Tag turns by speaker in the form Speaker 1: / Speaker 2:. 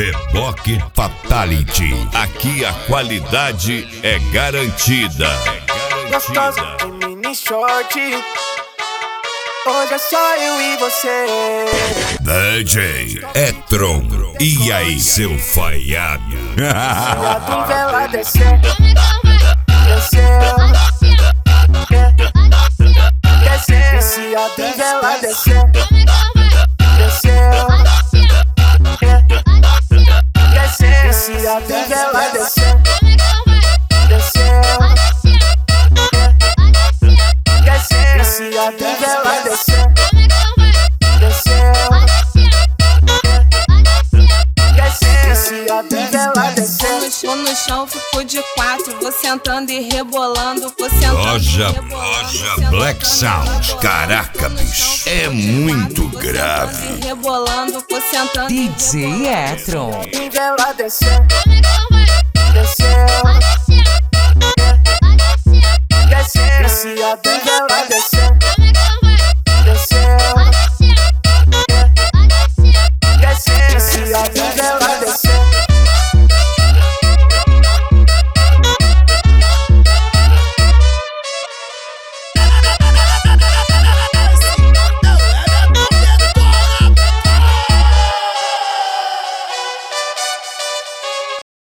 Speaker 1: Reboque Fatality. Aqui a qualidade é garantida.
Speaker 2: Gostosa de mini short. Hoje é só eu e você.
Speaker 1: DJ Etron. E aí, seu falhado?
Speaker 2: Se a duvela descer, desceu. Desceu. E se a duvela descer, desceu. Desceu. E se a duvela descer, desceu. Desceu. E se a duvela descer, desceu. Desceu. E se a duvela descer.
Speaker 3: Tô no chão, fico de quatro. Vou sentando e rebolando. Vou sentando
Speaker 1: Loja
Speaker 3: e rebolando.
Speaker 1: Black Sound. Caraca, bicho, é muito grave.
Speaker 3: Rebolando, vou sentando.
Speaker 4: DJ Etron.
Speaker 2: Duvela desceu, desceu.